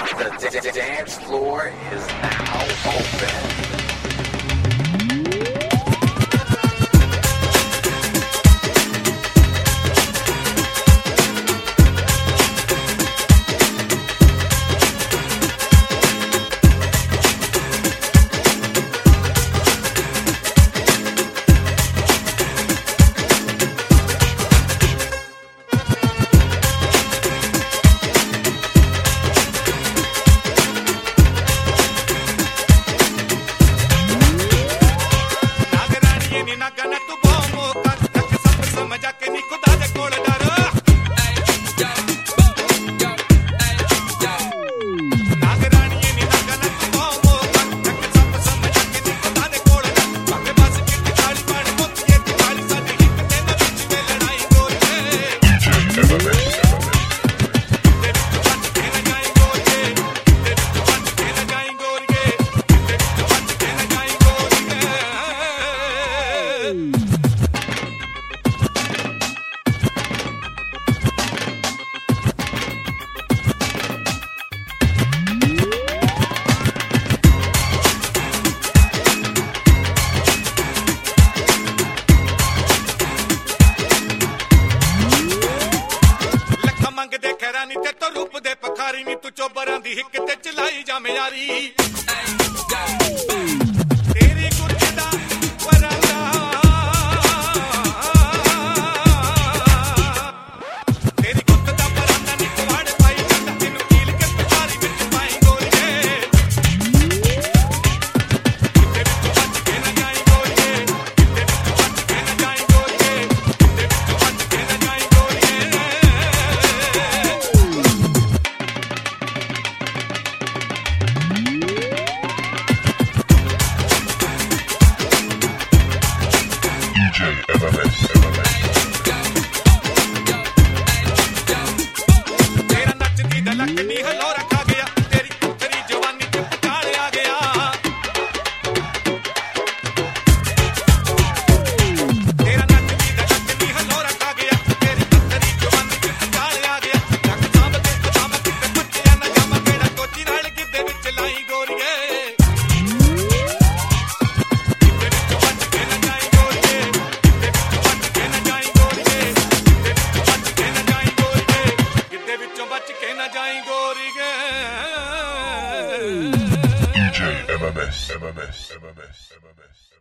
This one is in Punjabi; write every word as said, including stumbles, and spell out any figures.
The d- dance floor is now open. ਤੇ ਤੋ ਰੂਪ ਦੇ ਪਖਾਰੀ ਨੀ ਤੂੰ ਚੋਬਰਾਂ ਦੀ ਹਿੱਕ ਤੇ ਚਲਾਈ ਜਾ ਮਿਆਰੀ ਤੇਰੀ ਗੁੱਤ ਦਾ ਪਰਾਂਦਾ ਤੇਰੀ ਗੁੱਤ ਦਾ ਪਰਾਂਦਾ ਨੀ ਕੁਵਾੜ ਪਾਈ ਜਾਂਦਾ ਤੈਨੂੰ ਕੀਲ ਕੇ ਪਖਾਰੀ ਵਿੱਚ ਪਾਈ ਗੋਲੀਏ ਕਿਤੇ ਵਿੱਚ ਵੱਜ ਕੇ ਨਾ ਜਾਈ ਗੋਲੀਏ ਕਿਤੇ ਵਿੱਚ ਵੱਜ ਕੇ ਨਾ ਜਾਈ ਗੋਲੀਏ ਕਿਤੇ ਵਿੱਚ ਵੱਜ ਕੇ ਨਾ ਜਾਈ ਗੋਲੀਏ M M S, M M S. ਤੇਰਾ ਨੱਚਦੀ ਢਲਕ ਨੀ ਹਲੋ ਰੱਖਾ ਗਿਆ ਤੇਰੀ ਤੇਰੀ ਜਵਾਨੀ ਚ ਪਟਾਲ ਆ ਗਿਆ ਤੇਰਾ ਨੱਚਦੀ ਢਲਕ ਨੀ ਹਲੋ ਰੱਖਾ ਗਿਆ ਤੇਰੀ ਤੇਰੀ ਜਵਾਨੀ ਚ ਪਟਾਲ ਆ ਗਿਆ ਲੱਕ ਸਾਂਭ ਕੇ ਕਦਮ ਕਿਤੇ ਪੱਟਿਆ ਨਾ ਜਾਵਾਂ ਕਿਹੜਾ ਕੋਚੀ ਨਾਲ ਗਿੱਧੇ ਵਿੱਚ ਲਾਈ ਗੋਰੀਏ D J M M S, M M S, M M S, M M S.